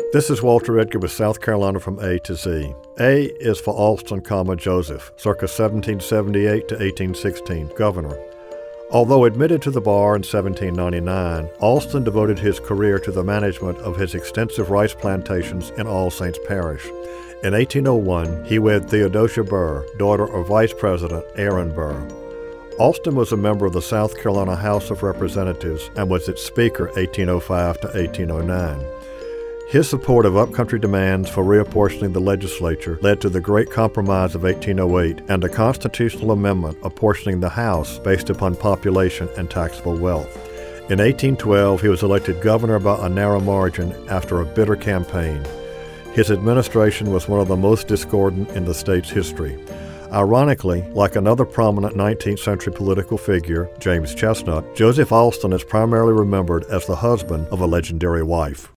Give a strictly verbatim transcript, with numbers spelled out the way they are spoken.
This is Walter Edgar with South Carolina from A to Z. A is for Alston, comma, Joseph, circa seventeen seventy-eight to eighteen sixteen, governor. Although admitted to the bar in seventeen ninety-nine, Alston devoted his career to the management of his extensive rice plantations in All Saints Parish. In eighteen oh one, he wed Theodosia Burr, daughter of Vice President Aaron Burr. Alston was a member of the South Carolina House of Representatives and was its Speaker eighteen oh five to eighteen oh nine. His support of upcountry demands for reapportioning the legislature led to the Great Compromise of eighteen oh eight and a constitutional amendment apportioning the House based upon population and taxable wealth. In eighteen twelve, he was elected governor by a narrow margin after a bitter campaign. His administration was one of the most discordant in the state's history. Ironically, like another prominent nineteenth century political figure, James Chestnut, Joseph Alston is primarily remembered as the husband of a legendary wife.